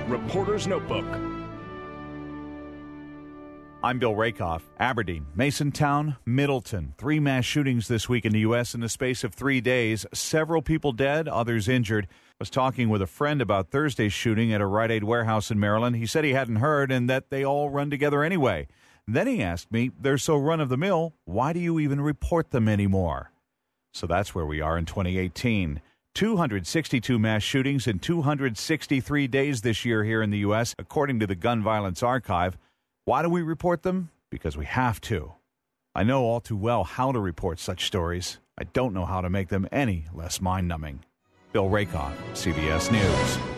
Reporter's Notebook. I'm Bill Rakoff. Aberdeen, Masontown, Middleton. 3 mass shootings this week in the U.S. in the space of 3 days. Several people dead, others injured. I was talking with a friend about Thursday's shooting at a Rite Aid warehouse in Maryland. He said he hadn't heard and that they all run together anyway. Then he asked me, they're so run-of-the-mill, why do you even report them anymore? So that's where we are in 2018. 262 mass shootings in 263 days this year here in the U.S., according to the Gun Violence Archive. Why do we report them? Because we have to. I know all too well how to report such stories. I don't know how to make them any less mind-numbing. Bill Rakoff, CBS News.